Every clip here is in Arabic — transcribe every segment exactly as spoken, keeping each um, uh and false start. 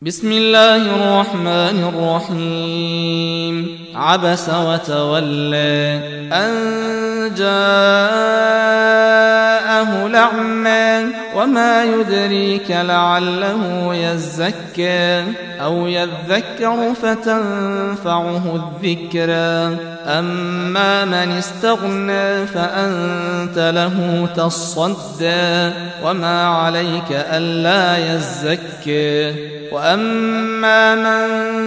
بسم الله الرحمن الرحيم. عبس وتولى أن جاءه الأعمى وما يدريك لعله يزكى أو يذكر فتنفعه الذكرى. أما من استغنى فأنت له تصدى وما عليك ألا يزكى. وأما من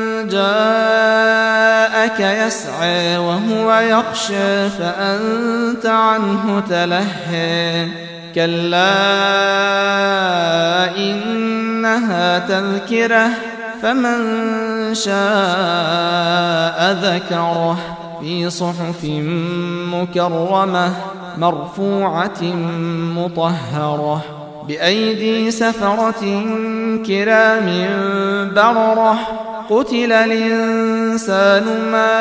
جاءك يسعى وهو يخشى فأنت عنه تلهى. كلا إنها تذكرة فمن شاء ذكره في صحف مكرمة مرفوعة مطهرة بأيدي سفرة كرام بررة. قتل الإنسان ما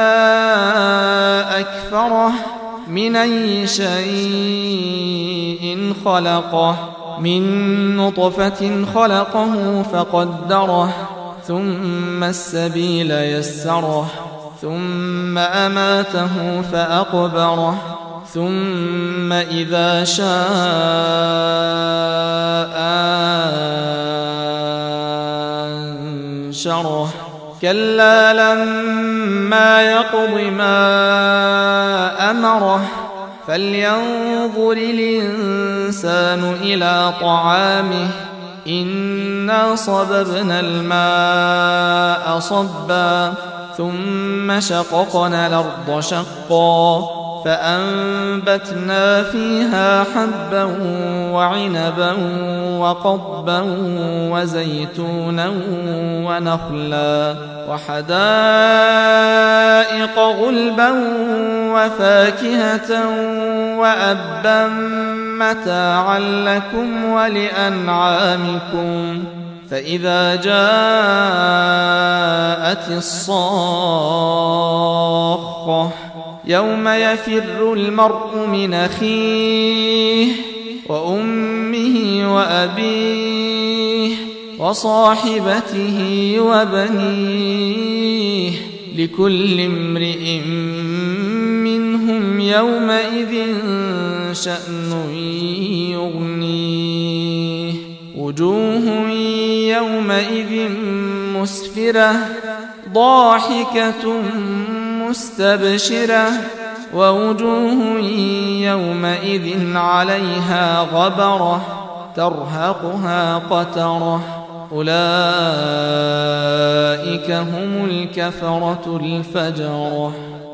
أكفره من أي شيء خلقه من نطفة خلقه فقدره ثم السبيل يسره ثم أماته فأقبره ثم إذا شاء أنشره. كلا لما يقض ما أمره فلينظر الإنسان إلى طعامه إنا صببنا الماء صبا ثم شققنا الأرض شقا فأنبتنا فيها حبا وعنبا وقضبا وزيتونا ونخلا وحدائق غلبا وفاكهة وأبا متاعا لكم ولأنعامكم. فإذا جاءت الصاخة يوم يفر المرء من أخيه وأمه وأبيه وصاحبته وبنيه لكل امرئ منهم يومئذ شأن يغنيه. وجوه يومئذ مسفرة ضاحكة مستبشرة ووجوه يومئذ عليها غبرة ترهقها قترة. أولئك هم الكفرة الفجرة.